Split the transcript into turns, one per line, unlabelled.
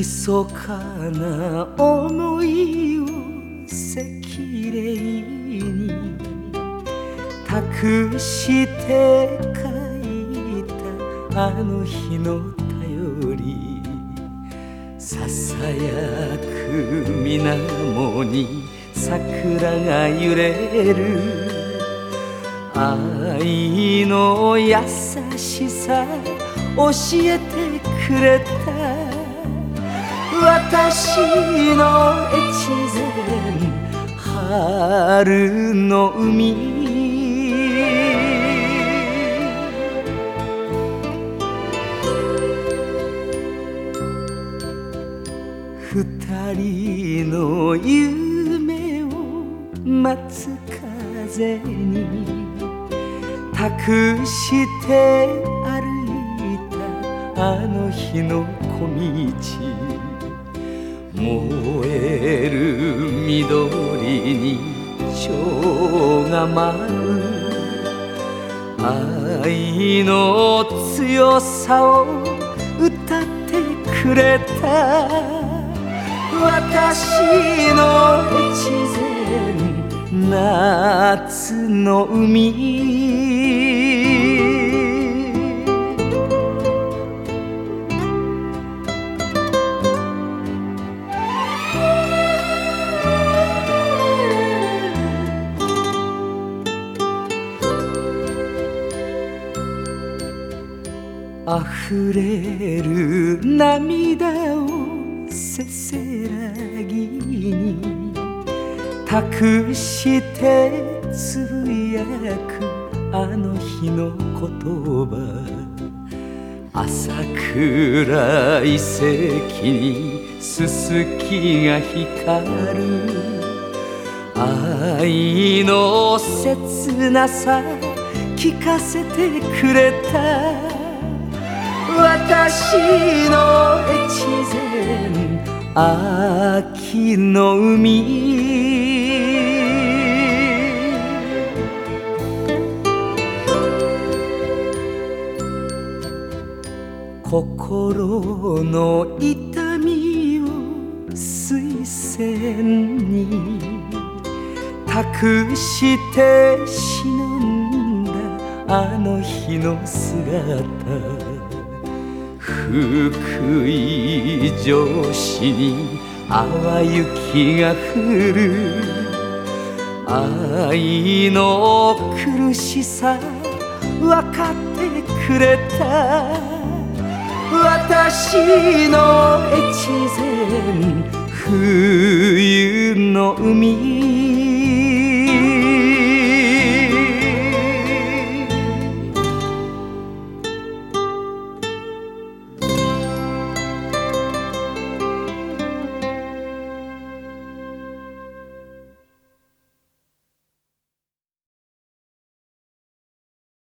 密かな思いを赤霊に託して書いたあの日の便り、ささやく水面に桜が揺れる、愛の優しさ教えてくれた。私の越前春の海、二人の夢を待つ風に託して歩いたあの日の小道、燃える緑に蝶が舞う、愛の強さを歌ってくれた。私の越前夏の海、溢れる涙をせせらぎに託してつぶやくあの日の言葉、朝暗い席にすすきが光る、愛の切なさ聞かせてくれた。私の越前秋の海、心の痛みを水仙に託して忍んだあの日の姿、福井城市に淡雪が降る、愛の苦しさ分かってくれた。私の越前冬の海、